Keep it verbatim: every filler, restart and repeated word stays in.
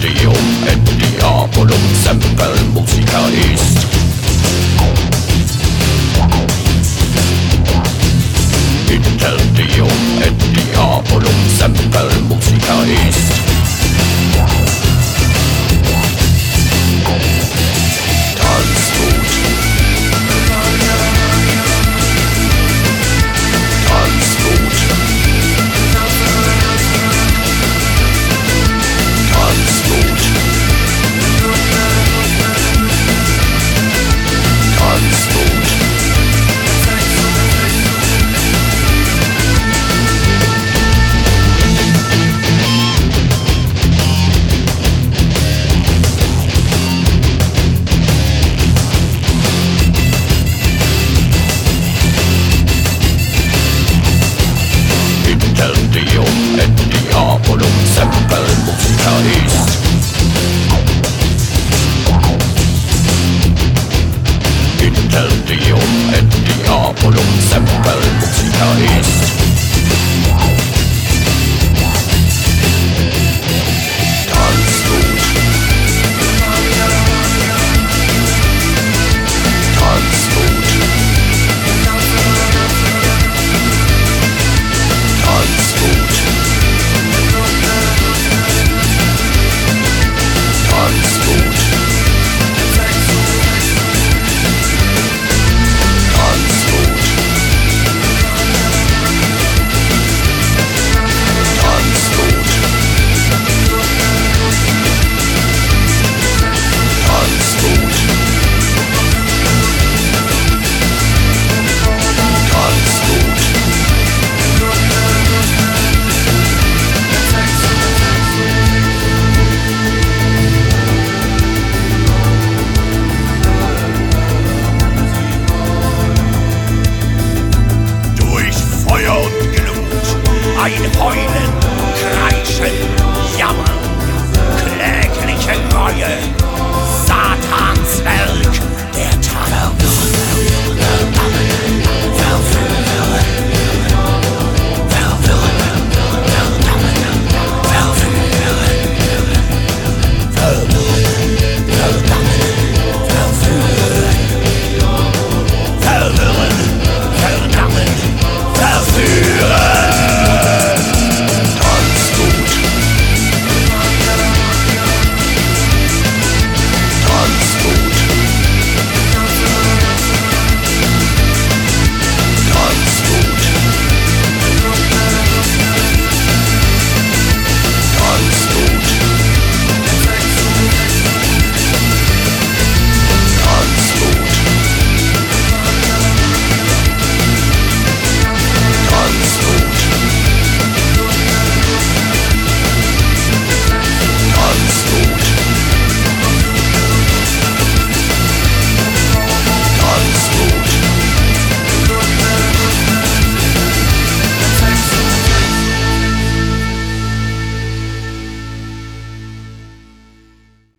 Interdium et Diabolum semper musica est. Interdium et Diabolum semper musica est. Tanzwut. Tanzwut. Tanzwut. Tanzwut. Interdium et Diabolum semper musica est. Interdium et Diabolum semper musica est. Tanzwut. Tanzwut. Tanzwut. Tanzwut. Tanzwut. Tanzwut. Tanzwut. Tanzwut. Durch Feuer und Glut, ein Heul